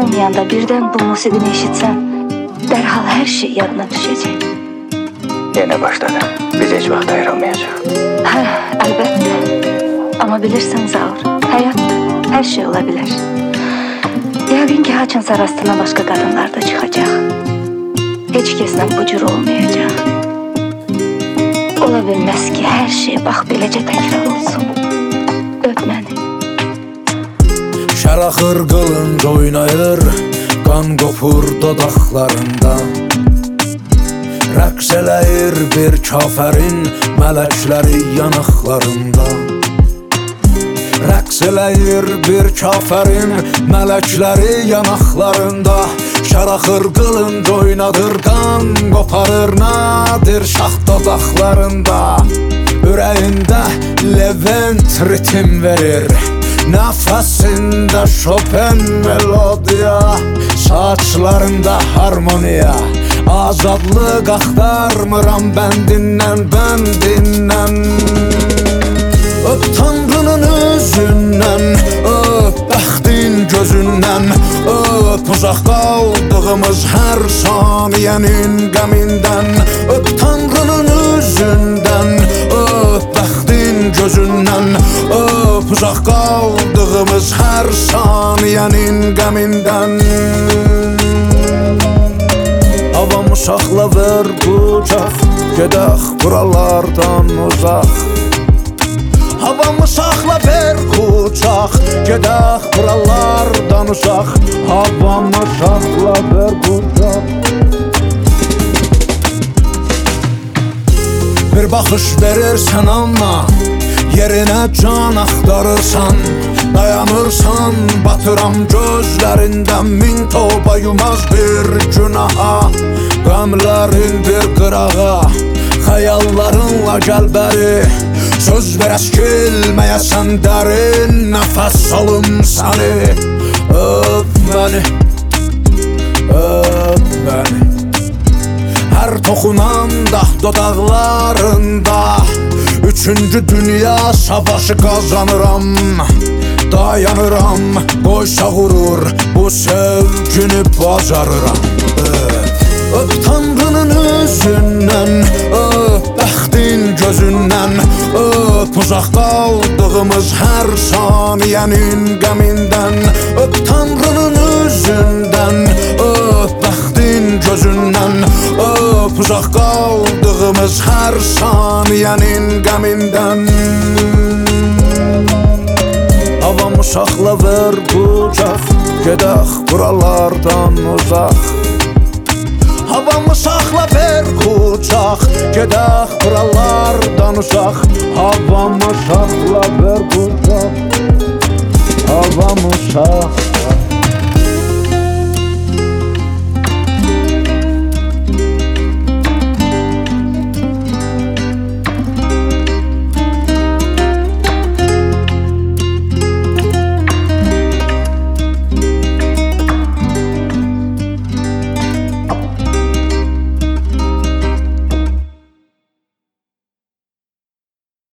olmayanda birdən bu musiqini eşitsən, dərhal hər şey yadına düşəcək. Yenə başladı. Biz heç vaxt ayrılmayacaq. Hə, əlbəttə. Amma bilirsən Zaur, həyat hər şey ola bilər. Yəqin ki, haçansa rastına başqa qadınlar da çıxacaq. Heç kəslə bu cür olmayacaq. Ola bilməz ki, hər şey bax beləcə təkrar olsun. Öp məni. Şəraxır qılınc oynayır, qan qopur dodaqlarında. Rəqs eləyir bir kafərin mələkləri yanaqlarında. Rəqs eləyir bir kafərin mələkləri yanaqlarında. Şəraxır qılınc oynadır, qan qoparır nadir şax dodaqlarında. Ürəyində Levent ritim verir, nəfəsində Chopin melodiya, saçlarında harmoniya. Azadlıq axtarmıram bəndindən, bəndindən. Öp Tanrının üzündən, öp bəxtin gözündən, öp uzaq qaldığımız hər saniyənin qəmindən. Öp Tanrının üzündən, öp bəxtin gözündən, öp uzaq qaldığımız hər saniyənin qəmindən. Havamı saxla ver qucaq, gedək buralardan uzaq. Havamı saxla ver qucaq, gedək buralardan uzaq. Havamı saxla ver qucaq. Bir baxış verirsən amma yerinə can axtarırsan. Dayanırsan, batıram gözlərindən min toba yumaz bir günaha. Qəmlərin bir qırağa, xəyallarınla gəl bəri. Söz ver əskilməyəsən dərin, nəfəs alım səni. Öp məni, öp məni. Hər toxunanda dodaqlarında üçüncü dünya savaşı qazanıram. Dayanıram, qoysa vurur, bu sevgini bacarıram. Öp Tanrının üzündən, öp bəxtin gözündən, öp uzaq qaldığımız hər saniyənin qəmindən. Öp Tanrının üzündən, öp bəxtin gözündən, öp uzaq qaldığımız hər saniyənin qəmindən. Havamı saxla ver qucaq, gedək buralardan uzaq. Havamı saxla ver qucaq, gedək buralardan uzaq. Havamı saxla ver qucaq, havamı saxla.